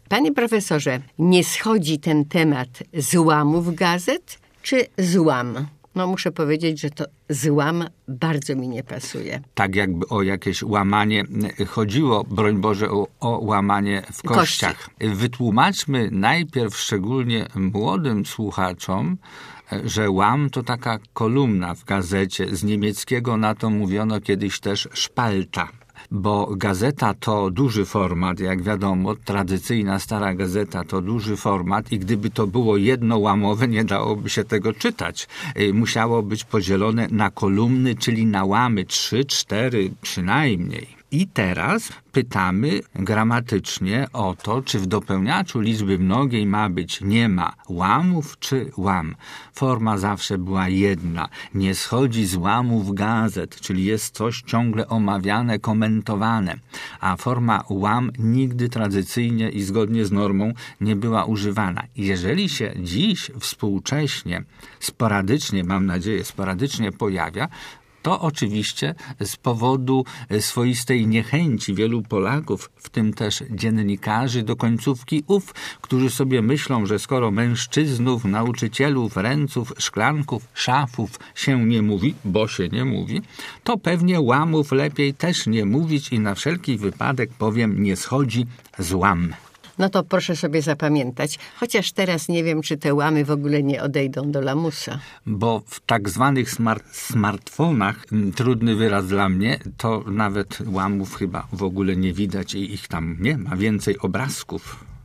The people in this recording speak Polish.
Panie profesorze, nie schodzi ten temat z łamów gazet czy złam? No muszę powiedzieć, że to złam bardzo mi nie pasuje. Tak jakby o jakieś łamanie chodziło, broń Boże, o łamanie w kościach. Wytłumaczmy najpierw szczególnie młodym słuchaczom, że łam to taka kolumna w gazecie. Z niemieckiego na to mówiono kiedyś też szpalta. Bo gazeta to duży format, jak wiadomo, tradycyjna stara gazeta to duży format i gdyby to było jednołamowe, nie dałoby się tego czytać. Musiało być podzielone na kolumny, czyli na łamy, 3, 4 przynajmniej. I teraz pytamy gramatycznie o to, czy w dopełniaczu liczby mnogiej ma być nie ma łamów czy łam. Forma zawsze była jedna. Nie schodzi z łamów gazet, czyli jest coś ciągle omawiane, komentowane. A forma łam nigdy tradycyjnie i zgodnie z normą nie była używana. Jeżeli się dziś współcześnie, sporadycznie, mam nadzieję, sporadycznie pojawia, to oczywiście z powodu swoistej niechęci wielu Polaków, w tym też dziennikarzy, do końcówki ów, którzy sobie myślą, że skoro mężczyznów, nauczycielów, ręców, szklanków, szafów się nie mówi, bo się nie mówi, to pewnie łamów lepiej też nie mówić i na wszelki wypadek powiem, nie schodzi z łam. No to proszę sobie zapamiętać, chociaż teraz nie wiem, czy te łamy w ogóle nie odejdą do lamusa. Bo w tak zwanych smartfonach, trudny wyraz dla mnie, to nawet łamów chyba w ogóle nie widać i ich tam nie ma, więcej obrazków.